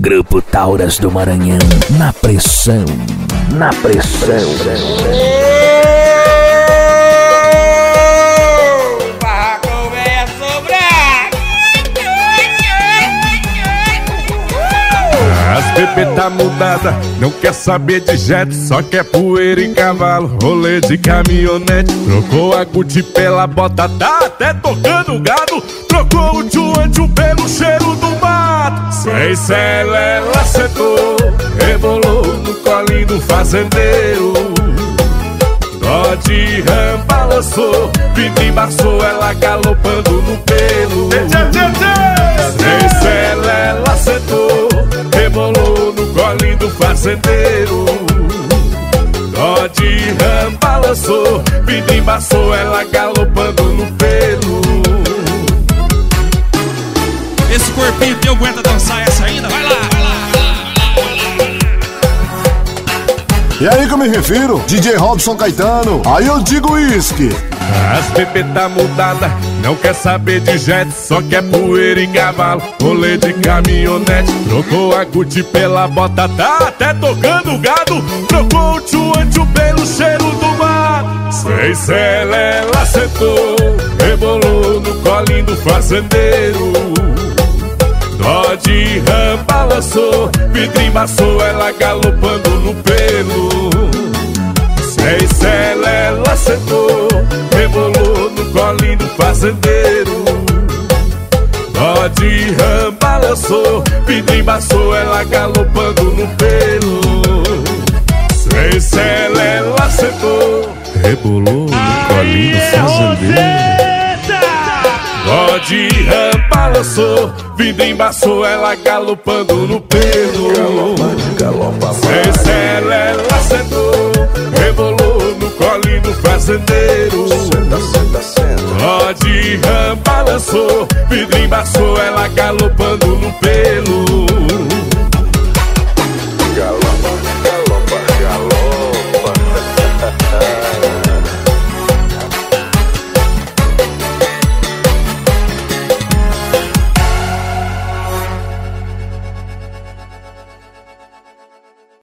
Grupo Tauras do Maranhão, na pressão, na pressão. As bebê tá mudada, não quer saber de jet, só quer poeira e cavalo, rolê de caminhonete. Trocou a Gucci pela bota, tá até tocando gado. Trocou o tchuan-tchu pelo cheiro do mato. Sem celela, acertou, rebolou no colinho do fazendeiro. Dó de ram balançou, vida embaçou, ela galopando no pelo. Sem celela, acertou, rebolou no colinho do fazendeiro. Dó de ram balançou, vida embaçou, ela galopando no pelo. Esse corpinho teu aguenta dançar essa ainda? Vai lá, vai lá, vai lá. E aí que eu me refiro, DJ Robson Caetano, aí eu digo uísque. As bebê tá mudada, não quer saber de jet, só quer poeira e cavalo, rolê de caminhonete. Trocou a Gucci pela bota, tá até tocando gado. Trocou o tchuan-tchu pelo cheiro do mar. Sem celela, acertou, rebolou no colinho do fazendeiro. Dó de ram balançou, vidro embaçou, ela galopando no pelo. Sem celela, acertou, rebolou no colinho do fazendeiro. Dó de ram balançou, vidro embaçou, ela galopando no pelo. Sem celela, acertou, rebolou no colinho do fazendeiro. Dó de ram balançou, vida embaçou, ela galopando no pelo. Sem celela, acertou, rebolou no colinho do fazendeiro. Dó de ram balançou, vidro embaçou, ela galopando no pelo.